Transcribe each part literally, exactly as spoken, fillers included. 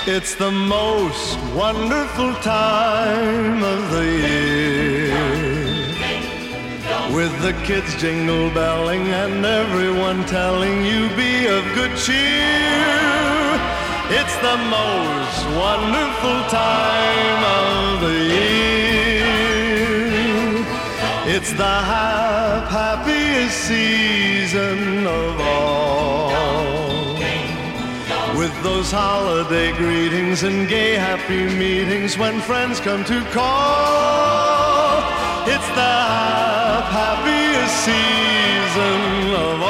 It's the most wonderful time of the year, with the kids jingle belling and everyone telling you be of good cheer. It's the most wonderful time of the year. It's the hap- happiest season of all, with those holiday greetings and gay happy meetings when friends come to call. It's the hap- happiest season of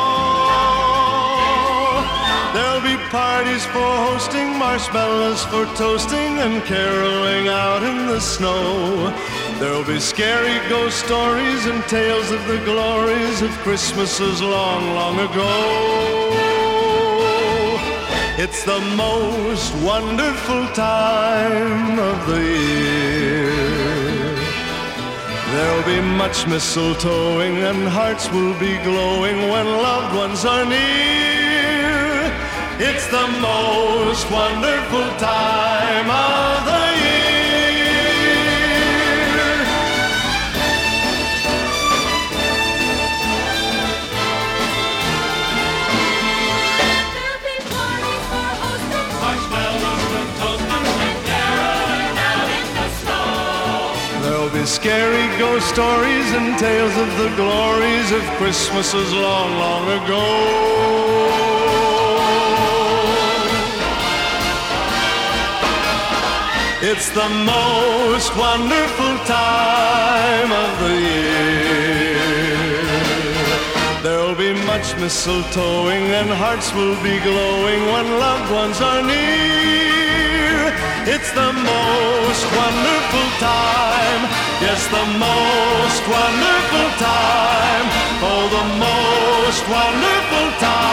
all. There'll be parties for hosting, marshmallows for toasting, and caroling out in the snow. There'll be scary ghost stories and tales of the glories of Christmases long, long ago. It's the most wonderful time of the year. There'll be much mistletoeing and hearts will be glowing when loved ones are near. It's the most wonderful time of the year. There'll be scary ghost stories and tales of the glories of Christmases long, long ago. It's the most wonderful time of the year. There'll be much mistletoeing and hearts will be glowing when loved ones are near. It's the most wonderful time, yes, the most wonderful time, oh, the most wonderful time.